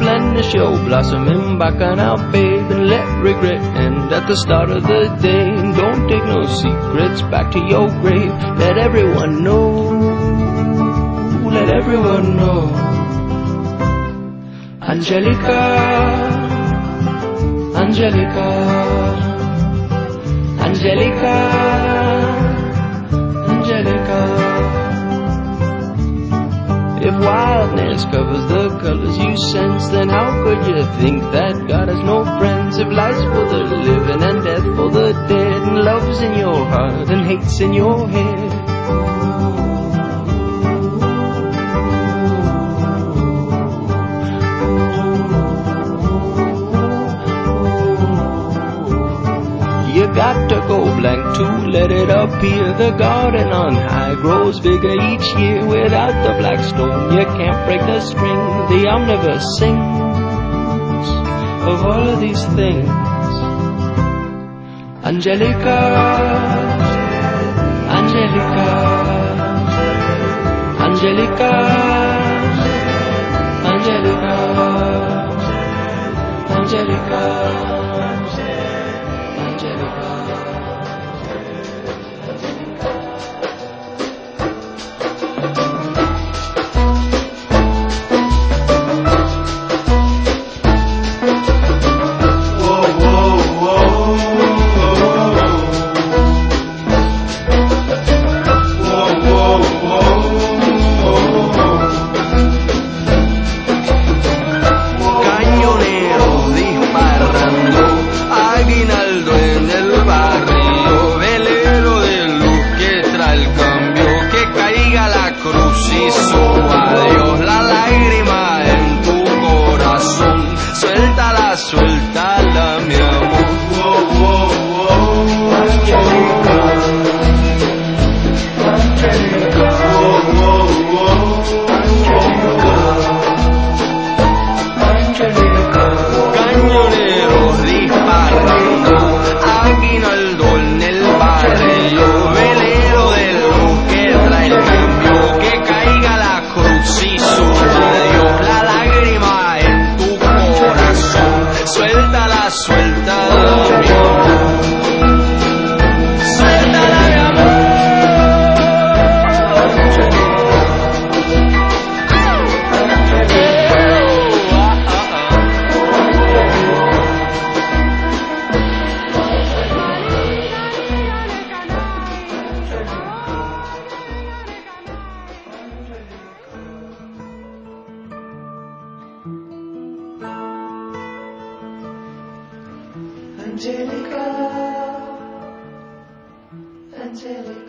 replenish your blossoming bacchanal, babe, and let regret end at the start of the day. And don't take no secrets back to your grave. Let everyone know, let everyone know. Angelica, Angelica, Angelica, Angelica. If wildness covers the colors you sense, then how could you think that God has no friends? If life's for the living and death for the dead, and love's in your heart and hate's in your head. You got to go blank to let it appear. The garden on high grows bigger each year. Without the black stone you can't break the string. The omnibus sings of all of these things. Angelica, Angelica, Angelica, Angelica, Angelica. Suéltala, mi amor. Angelica, Angelica, Angelica, Angelica. Cañoneros disparando, aguinaldo en el barrio, velero de luz que trae el cambio, que caiga la cruz y suba Dios la lágrima en tu corazón. Suéltala, suéltala, mi amor. Suéltala, mi amor. Angelica, Angelica.